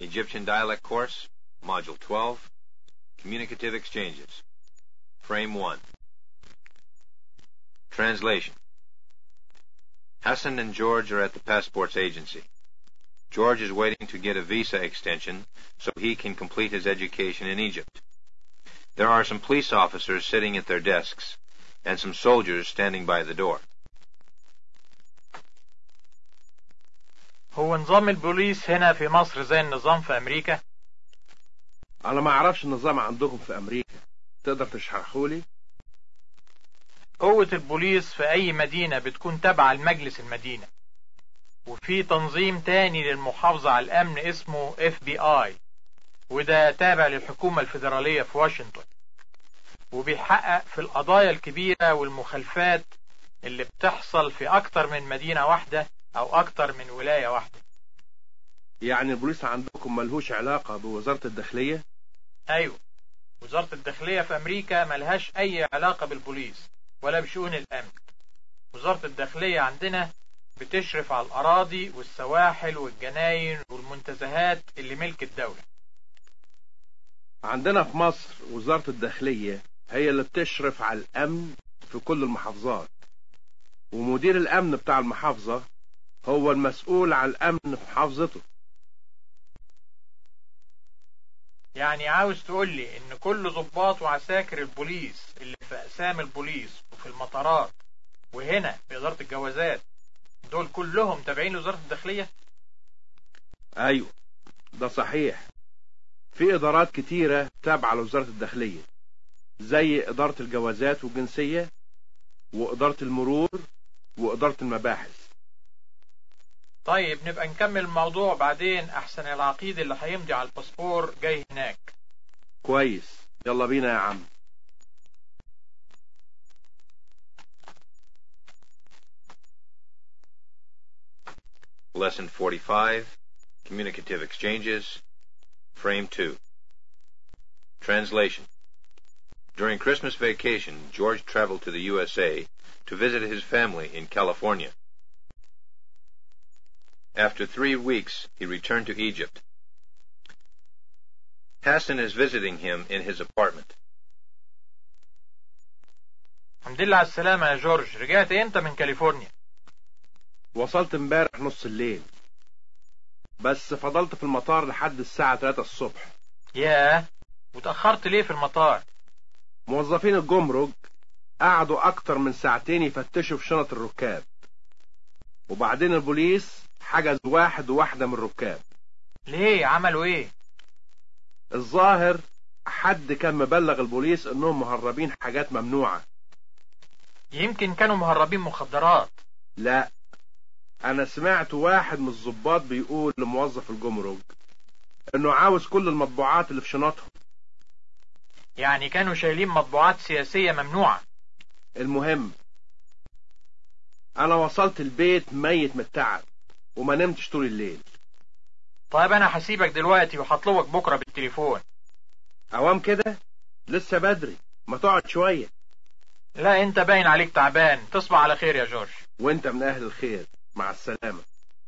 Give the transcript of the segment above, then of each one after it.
Egyptian Dialect Course, Module 12, Communicative Exchanges. Frame 1. Translation. Hassan and George are at the passports agency. George is waiting to get a visa extension so he can complete his education in Egypt. There are some police officers sitting at their desks and some soldiers standing by the door. هو نظام البوليس هنا في مصر زي النظام في أمريكا؟ أنا ما أعرفش النظام عندكم في أمريكا. تقدر تشرحهولي؟ قوة البوليس في أي مدينة بتكون تابعة لمجلس المدينة، وفي تنظيم تاني للمحافظة على الأمن اسمه FBI، وده تابع للحكومة الفيدرالية في واشنطن، وبيحقق في القضايا الكبيرة والمخالفات اللي بتحصل في أكتر من مدينة واحدة أو أكتر من ولاية واحدة. يعني البوليس عندكم ملهوش علاقة بوزارة الداخلية؟ أيوة، وزارة الداخلية في أمريكا ملهاش أي علاقة بالبوليس ولا بشؤون الأمن. وزارة الداخلية عندنا بتشرف على الأراضي والسواحل والجناين والمنتزهات اللي ملك الدولة. عندنا في مصر وزارة الداخلية هي اللي بتشرف على الأمن في كل المحافظات، ومدير الأمن بتاع المحافظة هو المسؤول عن الأمن في محافظته. يعني عاوز تقولي إن كل ضباط وعساكر البوليس اللي في أقسام البوليس وفي المطارات وهنا في إدارة الجوازات دول كلهم تابعين لوزارة الداخلية؟ أيوة، ده صحيح. في إدارات كتيرة تابعة لوزارة الداخلية، زي إدارة الجوازات والجنسية وإدارة المرور وإدارة المباحث. طيب نبقى نكمل الموضوع بعدين، أحسن العقيد اللي هيمضي على الباسبور جاي هناك. كويس، يلا بينا يا عم. Lesson 45, Communicative Exchanges, Frame 2. Translation. During Christmas vacation, George traveled to the USA to visit his family in California. After 3 weeks, he returned to Egypt. Hassan is visiting him in his apartment. الحمد لله على السلامة يا جورج، رجعت امتى من كاليفورنيا؟ وصلت امبارح نص الليل، بس فضلت في المطار لحد الساعة 3 الصبح. ياه، وتأخرت ليه في المطار؟ موظفين الجمرك قعدوا أكتر من ساعتين يفتشوا في شنط الركاب، وبعدين البوليس حجز واحد وواحدة من الركاب. ليه؟ عملوا ايه؟ الظاهر حد كان مبلغ البوليس انهم مهربين حاجات ممنوعة. يمكن كانوا مهربين مخدرات. لا، انا سمعت واحد من الضباط بيقول لموظف الجمرك انه عاوز كل المطبوعات اللي في شنطهم. يعني كانوا شايلين مطبوعات سياسية ممنوعة. المهم، انا وصلت البيت ميت من التعب وما نمتش طول الليل. طيب انا هسيبك دلوقتي وهطلبك بكرة بالتليفون. عوام كده؟ لسه بدري، ما تقعد شوية. لا، انت باين عليك تعبان. تصبح على خير يا جورج. وانت من اهل الخير. مع السلامة.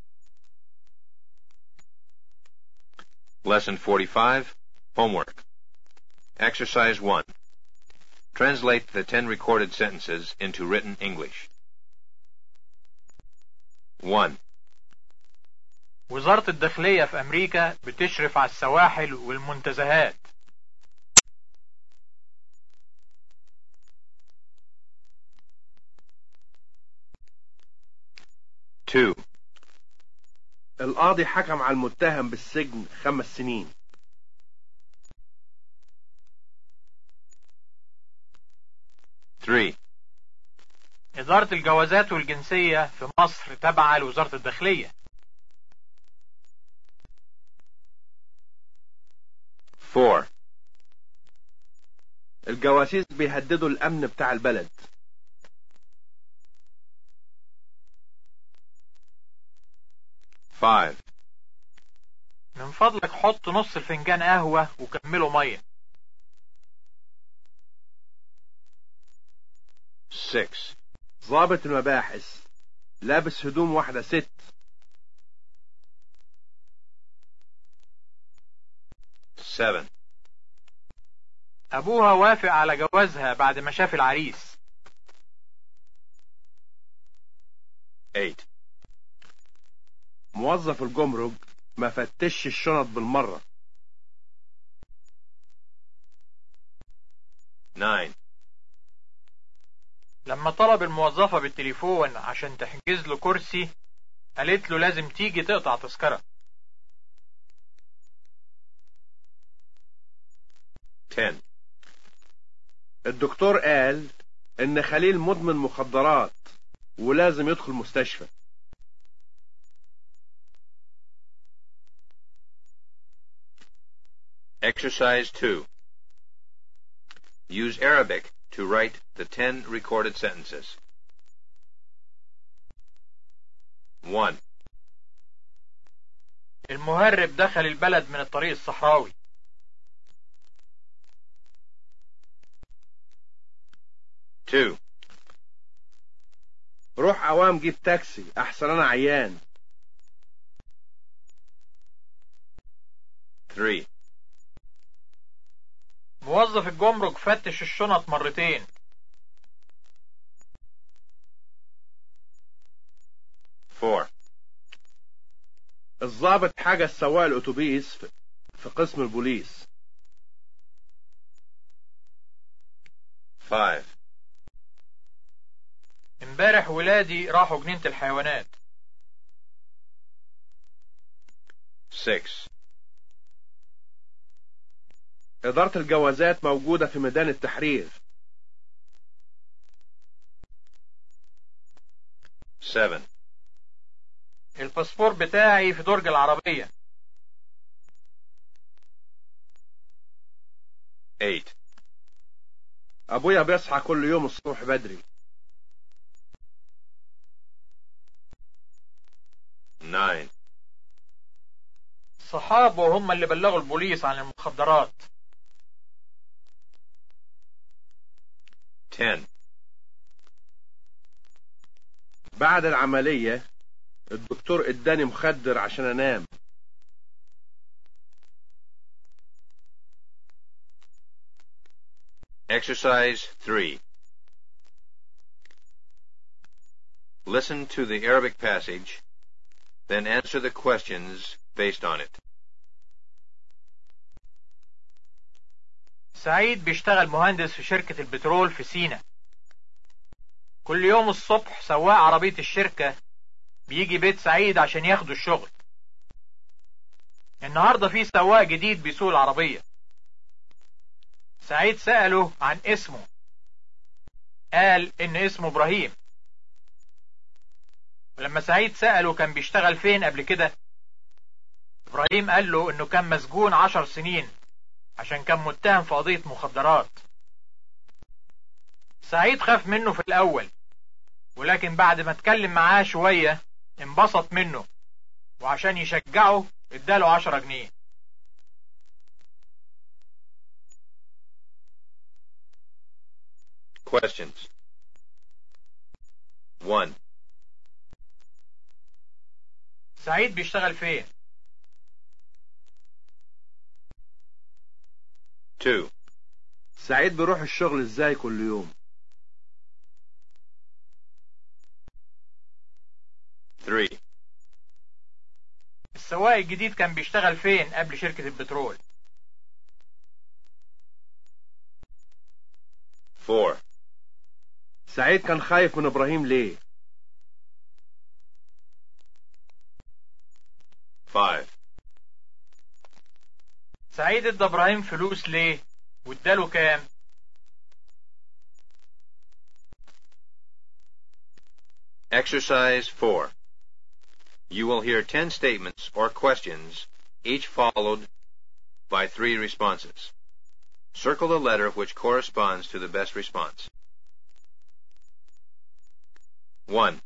Lesson 45, Homework. Exercise 1. Translate the 10 recorded sentences into written English. 1. وزارة الداخلية في أمريكا بتشرف على السواحل والمنتزهات. 2. القاضي حكم على المتهم بالسجن 5 سنين. 3. إدارة الجوازات والجنسية في مصر تابعة لوزارة الداخلية. 4. الجواسيس بيهددوا الأمن بتاع البلد. 5. من فضلك حط نص الفنجان قهوة وكمله مية. 6. ضابط المباحث لابس هدوم واحدة ست. 7. أبوها وافق على جوازها بعد ما شاف العريس. 8. موظف الجمرك ما فتش الشنط بالمرة. 9. لما طلب الموظفة بالتليفون عشان تحجز له كرسي قالت له لازم تيجي تقطع تذكرة. 10. الدكتور قال ان خليل مدمن مخدرات ولازم يدخل مستشفى. Exercise 2. Use Arabic to write the 10 recorded sentences. 1. المهرب دخل البلد من الطريق الصحراوي. 2. روح عوام جيب تاكسي احسن انا عيان. 3. موظف الجمرك فتش الشنط مرتين. 4. الضابط حجز سواق الاتوبيس في قسم البوليس. 5. امبارح ولادي راحوا جنينة الحيوانات. 6. إدارة الجوازات موجودة في ميدان التحرير. 7. الباسبور بتاعي في درج العربية. 8. أبويا بيصحى كل يوم الصبح بدري. 9. صحابه هم اللي بلغوا البوليس عن المخدرات. 10. بعد العملية الدكتور اداني مخدر عشان انام. 3. Listen to the Arabic passage, then answer the questions based on it. سعيد بيشتغل مهندس في شركة البترول في سينا. كل يوم الصبح سواق عربية الشركة بيجي بيت سعيد عشان ياخدوا الشغل. النهاردة في سواق جديد بيسوق العربية. سعيد سأله عن اسمه، قال إن اسمه إبراهيم. ولما سعيد سأله كان بيشتغل فين قبل كده، إبراهيم قال له إنه كان مسجون 10 سنين عشان كان متهم في قضية مخدرات. سعيد خاف منه في الأول، ولكن بعد ما اتكلم معاه شوية انبسط منه، وعشان يشجعه اداله 10 جنيه. Questions. 1. سعيد بيشتغل فين؟ 2. سعيد بيروح الشغل ازاي كل يوم؟ 3. السواق الجديد كان بيشتغل فين قبل شركة البترول؟ 4. سعيد كان خايف من ابراهيم ليه؟ 5. سعيد ادى ابراهيم فلوس ليه واداله كام؟ Exercise 4. You will hear 10 statements or questions, each followed by 3 responses. Circle the letter which corresponds to the best response. 1.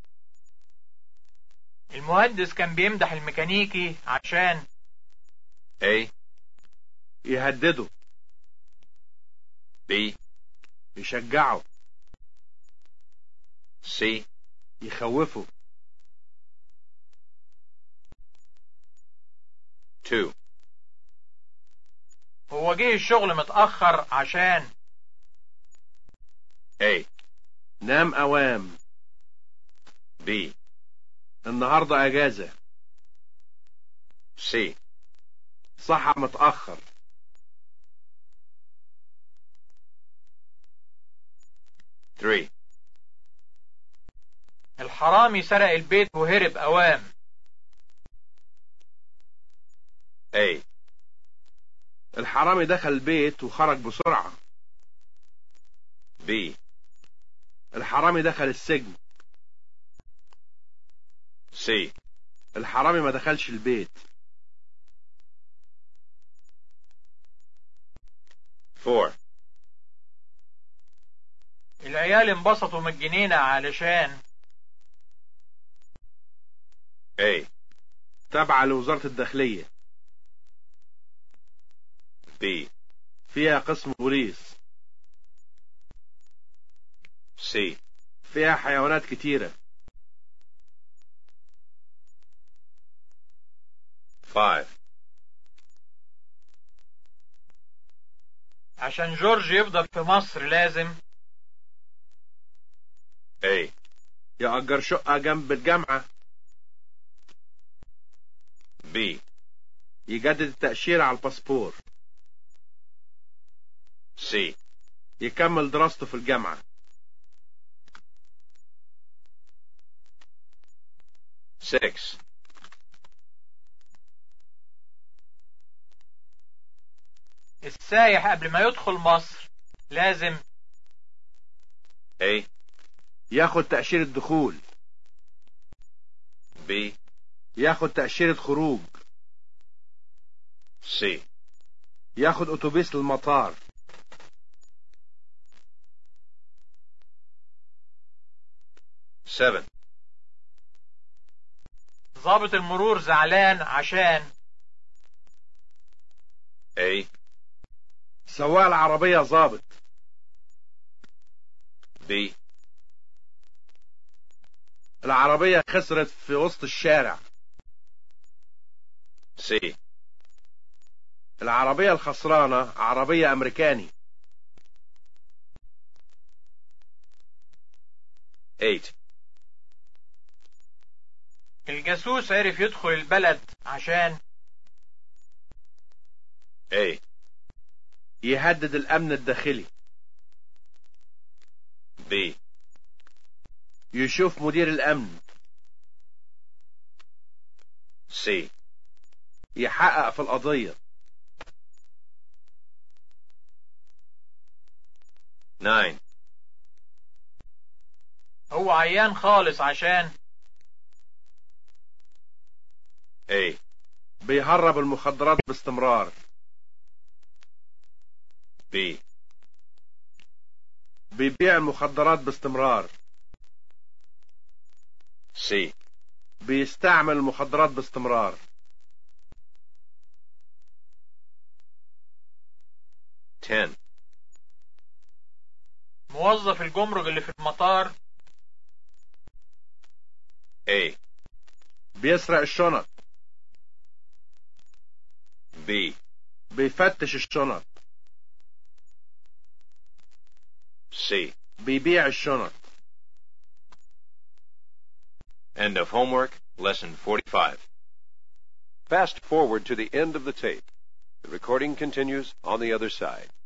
المهندس كان بيمدح الميكانيكي عشان A. يهدده. B. يشجعه. C. يخوفه. 2. هو جه الشغل متأخر عشان A. نام أوام. B. النهاردة أجازة. C. صحى متأخر. 3. الحرامي سرق البيت وهرب أوام. A. الحرامي دخل البيت وخرج بسرعة. B. الحرامي دخل السجن. C. الحرامي ما دخلش البيت. 4. العيال انبسطوا من الجنينة علشان A. تابعة لوزارة الداخلية. B. فيها قسم بوليس. C. فيها حيوانات كتيرة. 5. عشان جورج يفضل في مصر لازم A. يأجر شقة جنب الجامعة. B. يجدد التأشيرة على الباسبور. C. يكمل دراسته في الجامعة. 6. السايح قبل ما يدخل مصر لازم A. ياخد تأشيرة دخول. B. ياخد تأشيرة خروج. C. ياخد أتوبيس للمطار. 7. ضابط المرور زعلان عشان A. سواق العربية ظابط. B. العربية خسرت في وسط الشارع. C. العربية الخسرانة عربية أمريكاني. 8. الجاسوس عرف يدخل البلد عشان A. يهدد الأمن الداخلي. B. يشوف مدير الأمن. C. يحقق في القضية. 9. هو عيان خالص عشان A. بيهرب المخدرات باستمرار. B. بيبيع المخدرات باستمرار. C. بيستعمل المخدرات باستمرار. 10. موظف الجمرك اللي في المطار A. بيسرق الشنط. B. بيفتش الشنط. C. بيبيع الشنط. End of homework, lesson 45. Fast forward to the end of the tape. The recording continues on the other side.